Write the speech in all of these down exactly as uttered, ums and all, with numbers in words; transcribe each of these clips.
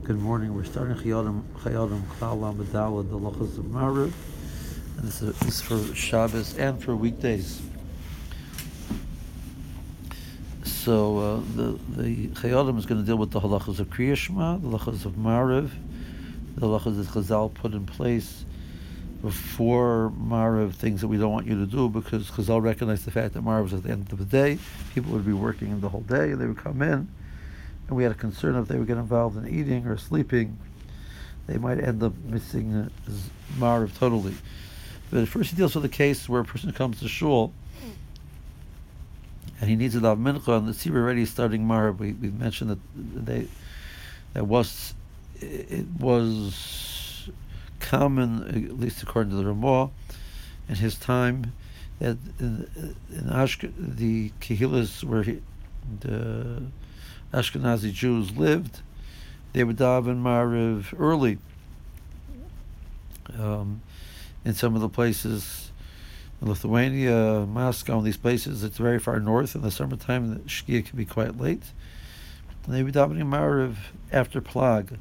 Good morning. We're starting Chayadim Chayadim Klal Lamadala, the Lachas of Marav, and this is, this is for Shabbos and for weekdays. So uh, the the Chayadim is going to deal with the halachas of Kriya Shema, the halachas of Marav, the halachas that Chazal put in place before Marav, things that we don't want you to do because Chazal recognized the fact that Marav was at the end of the day. People would be working the whole day, and they would come in. And we had a concern if they would get involved in eating or sleeping, they might end up missing uh, Marav totally. But first he deals with a case where a person comes to shul and he needs a dav mincha, and the tzibur already is starting Marav. We we mentioned that they that was it was common, at least according to the Ramah, in his time, that in, in Ashk, the kehilas where he, the Ashkenazi Jews lived, they would daven Marav early. Um, in some of the places, in Lithuania, Moscow, and these places, it's very far north. In the summertime, the Shkia can be quite late. And they would daven Marav after Plag.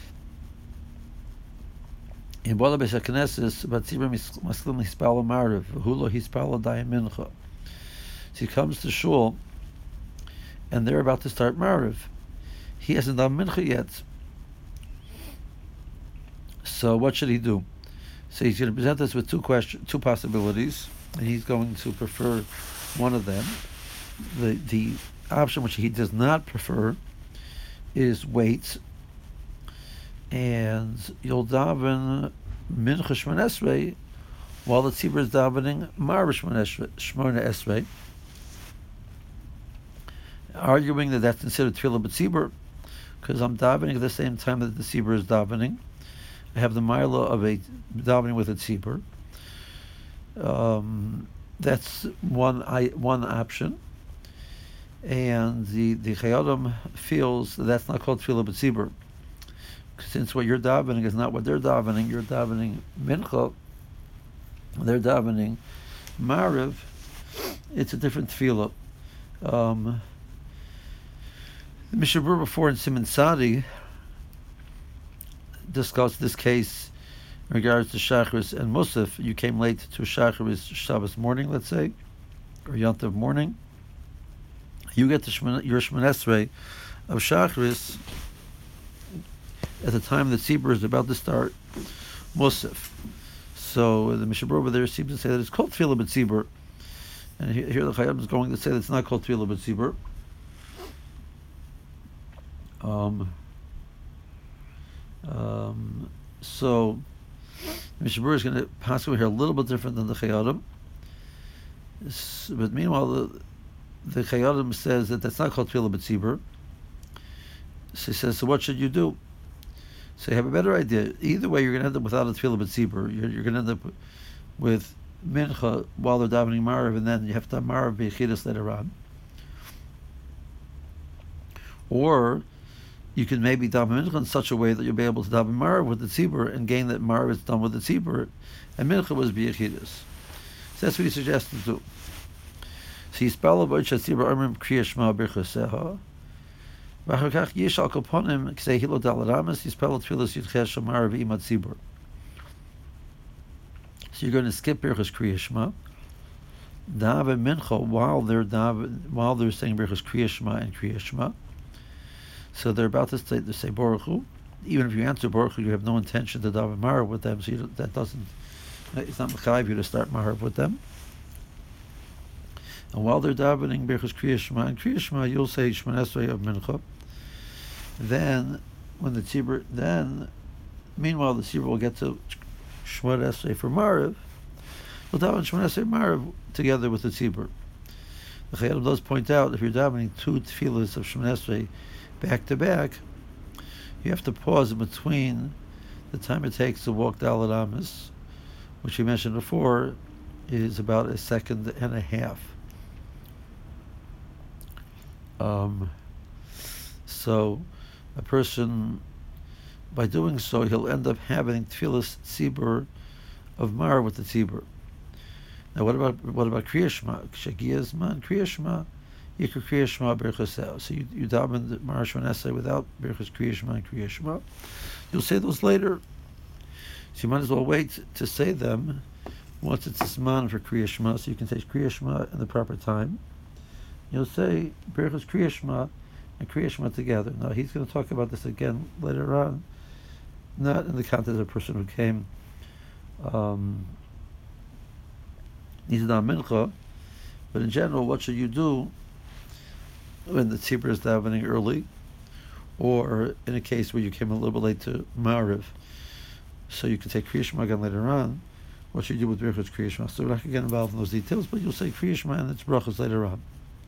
In Bola Beis HaKnesses, Batzibra Maslim Hispala Marav, Hulo Hispala Dayim Mincha. So he comes to shul, and they're about to start Marav. He hasn't done Mincha yet. So what should he do? So he's going to present us with two question, two possibilities, and he's going to prefer one of them. The the option which he does not prefer is wait, and you'll daven Mincha Shmona Esrei while the tzibur is davening Marav Shmona Esrei, arguing that that's considered tefillah b'tzibur, because I'm davening at the same time that the tzibur is davening. I have the mila of a davening with a tzibur. Um, that's one I, one option, and the the Chayadim feels that that's not called tefillah b'tzibur, since what you're davening is not what they're davening. You're davening mincha, they're davening Marav. It's a different tefillah. Um, The Mishnah Berurah before in Siman Sadi discussed this case in regards to Shacharis and Musaf. You came late to Shacharis Shabbos morning, let's say, or Yom Tov morning. You get to Shemon, your Shemon Esrei of Shacharis at the time the tzibur is about to start Musaf. So the Mishnah Berurah there seems to say that it's called Tefillah B'tzibur, and here the Chayyim is going to say that it's not called Tefillah B'tzibur. Um, um, so, Mishnah Berurah is going to possibly hear a little bit different than the Chayadim. But meanwhile, the, the Chayadim says that that's not called Tefillah B'tzibur. So he says, so what should you do? So you have a better idea. Either way, you're going to end up without a Tefillah B'tzibur. You're, you're going to end up with Mincha while they're davening Marav, and then you have to have Marav B'Yechidus later on. Or you can maybe daven mincha in such a way that you'll be able to daven Marav with the tzibur and gain that Marav is done with the tzibur, and mincha was b'yechidus. So that's what he suggested to do. So you spell about tzibur armim kriya shema birchaseha. V'achakach yish al koponim ksei hilo dalaramis. You spell tefillas yudchesh Marav imad tzibur. So you're going to skip birchas kriya shema, daven mincha while they're daven while they're saying birchas kriya shema and kriya shema. So they're about to say, to say Baruch Hu. Even if you answer Baruch Hu, you have no intention to daven Marav with them, so you, that doesn't, it's not mechayiv you to start Marav with them. And while they're davening Birchas Kriya Shema and Kriya Shema, you'll say Shemon Esrei of Mincha. Then, when the tzibur, then, meanwhile the tzibur will get to Shemon Esrei for Marav. We'll daven Shemon Esrei Marav together with the tzibur. The Chayyim does point out, if you're davening two tefillas of Shemon Esrei back to back, you have to pause in between the time it takes to walk Daled Amos, which we mentioned before, is about a second and a half. Um, so a person, by doing so, he'll end up having tefillas tzibur of Mar with the tzibur. Now, what about what about Kriya Shema? Shagiyah Zman Kriya Shema. Yikra Kriya Shema Birchas. So you, you daven the Marash Shemon Esrei without Birchas Kriya Shema and Kriya Shema. You'll say those later. So you might as well wait to say them once it's a Zman for Kriya Shema, so you can say Kriya Shema in the proper time. You'll say Birchas Kriya Shema and Kriya Shema together. Now he's going to talk about this again later on, not in the context of a person who came um, Nizdan Mincha, but in general, what should you do when the tzibur is davening early, or in a case where you came a little bit late to Ma'ariv, so you can say Kriya Shema again later on. What should you do with Birchas Kriya Shema? So we're not going to get involved in those details, but you'll say Kriya Shema and its brachas later on.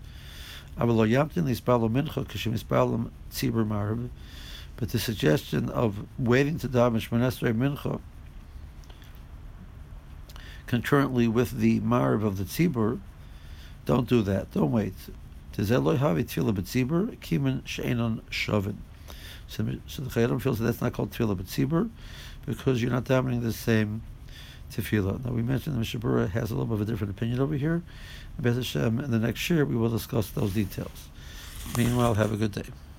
But the suggestion of waiting to daven Shemon Esrei Mincha concurrently with the Ma'ariv of the Tzibur, don't do that. Don't wait. So, so the Chayyim feels that that's not called Tefillah B'Tzibur because you're not davening the same Tefillah. Now we mentioned the Mishnah Berurah has a little bit of a different opinion over here. B'ez Hashem, in the next year we will discuss those details. Meanwhile, have a good day.